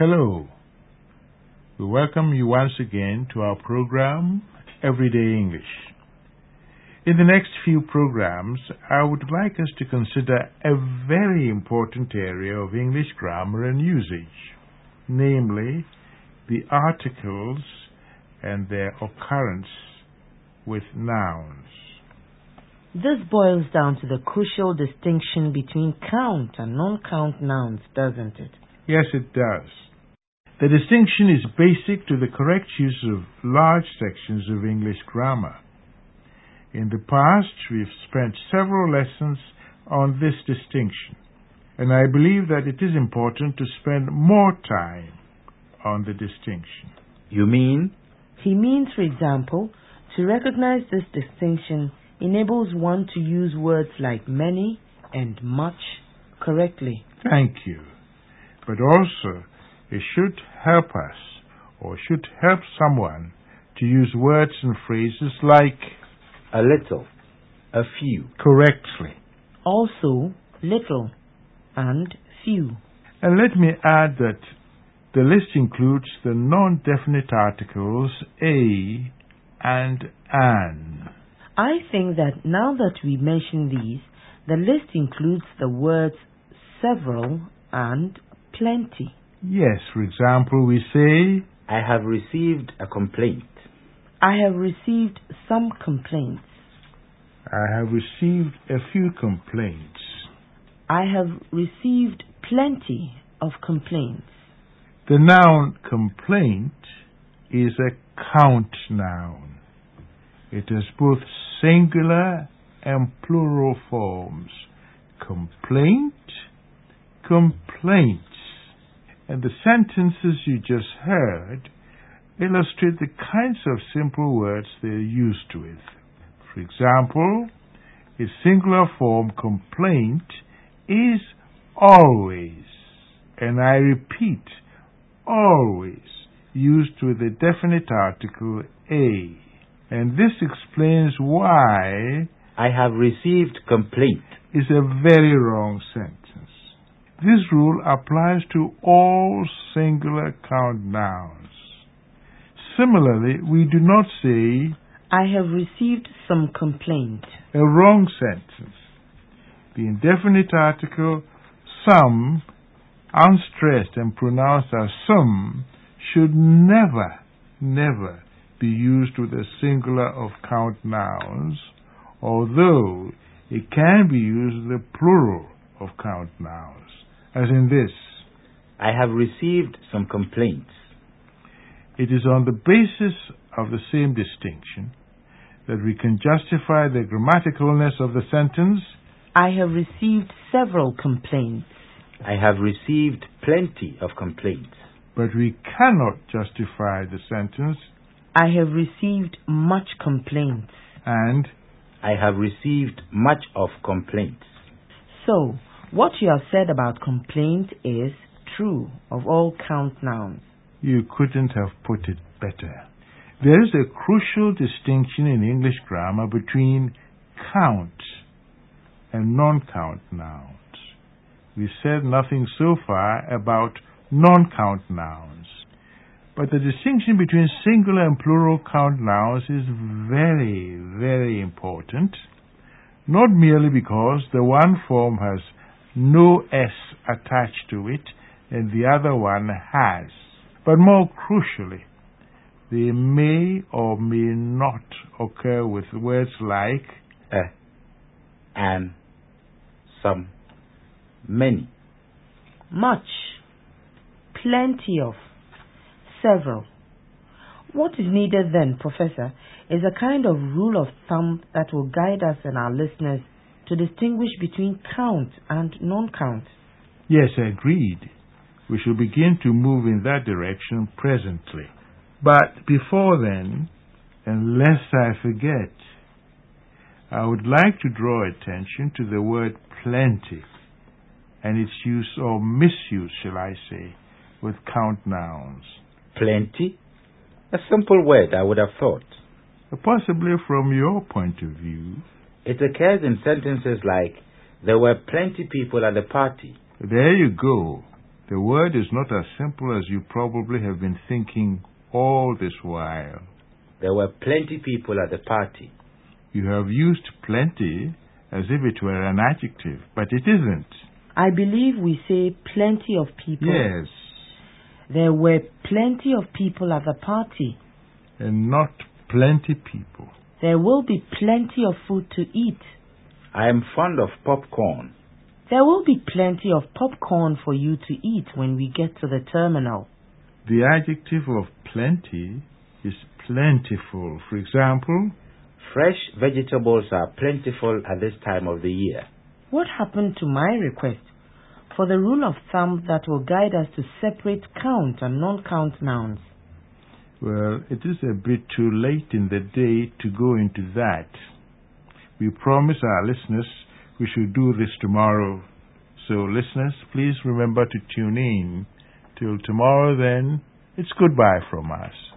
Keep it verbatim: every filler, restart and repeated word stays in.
Hello. We welcome you once again to our program, Everyday English. In the next few programs, I would like us to consider a very important area of English grammar and usage, namely the articles and their occurrence with nouns. This boils down to the crucial distinction between count and non-count nouns, doesn't it? Yes, it does. The distinction is basic to the correct use of large sections of English grammar. In the past, we've spent several lessons on this distinction, and I believe that it is important to spend more time on the distinction. You mean? He means, for example, to recognize this distinction enables one to use words like many and much correctly. Thank you. But also, it should help us, or should help someone, to use words and phrases like a little, a few. Correctly. Also, little and few. And let me add that the list includes the non-definite articles a and an. I think that now that we mention these, the list includes the words several and plenty. Yes, for example, we say, I have received a complaint. I have received some complaints. I have received a few complaints. I have received plenty of complaints. The noun complaint is a count noun. It has both singular and plural forms. Complaint, complaints. And the sentences you just heard illustrate the kinds of simple words they're used with. For example, a singular form complaint is always, and I repeat, always used with a definite article a. And this explains why I have received complaint is a very wrong sentence. This rule applies to all singular count nouns. Similarly, we do not say, I have received some complaint. A wrong sentence. The indefinite article some, unstressed and pronounced as some, should never, never be used with a singular of count nouns, although it can be used with a plural of count nouns. As in this, I have received some complaints. It is on the basis of the same distinction that we can justify the grammaticalness of the sentence, I have received several complaints. I have received plenty of complaints. But we cannot justify the sentence, I have received much complaints. And I have received much of complaints. So, what you have said about complaint is true of all count nouns. You couldn't have put it better. There is a crucial distinction in English grammar between count and non-count nouns. We said nothing so far about non-count nouns. But the distinction between singular and plural count nouns is very, very important, not merely because the one form has no S attached to it and the other one has, but more crucially, they may or may not occur with words like a, an, some, many, much, plenty of, several. What is needed then, Professor, is a kind of rule of thumb that will guide us and our listeners to distinguish between count and non-count. Yes, agreed. We shall begin to move in that direction presently. But before then, and lest I forget, I would like to draw attention to the word plenty and its use or misuse, shall I say, with count nouns. Plenty? A simple word, I would have thought. Possibly from your point of view. It occurs in sentences like, there were plenty people at the party. There you go. The word is not as simple as you probably have been thinking all this while. There were plenty people at the party. You have used plenty as if it were an adjective, but it isn't. I believe we say plenty of people. Yes. There were plenty of people at the party. And not plenty people. There will be plenty of food to eat. I am fond of popcorn. There will be plenty of popcorn for you to eat when we get to the terminal. The adjective of plenty is plentiful. For example, fresh vegetables are plentiful at this time of the year. What happened to my request for the rule of thumb that will guide us to separate count and non-count nouns? Well, it is a bit too late in the day to go into that. We promise our listeners we should do this tomorrow. So, listeners, please remember to tune in. Till tomorrow, then, it's goodbye from us.